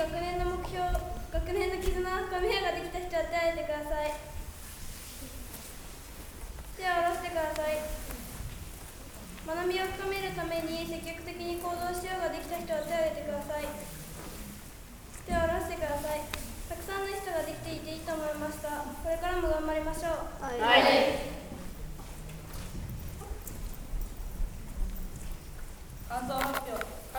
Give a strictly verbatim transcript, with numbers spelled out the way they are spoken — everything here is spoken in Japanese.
学年の目標、学年の絆を深めようができた人は手を挙げてください。手を下ろしてください。学びを深めるために積極的に行動しようができた人は手を挙げてください。手を下ろしてください。たくさんの人ができていていいと思いました。これからも頑張りましょう。 はい。はい。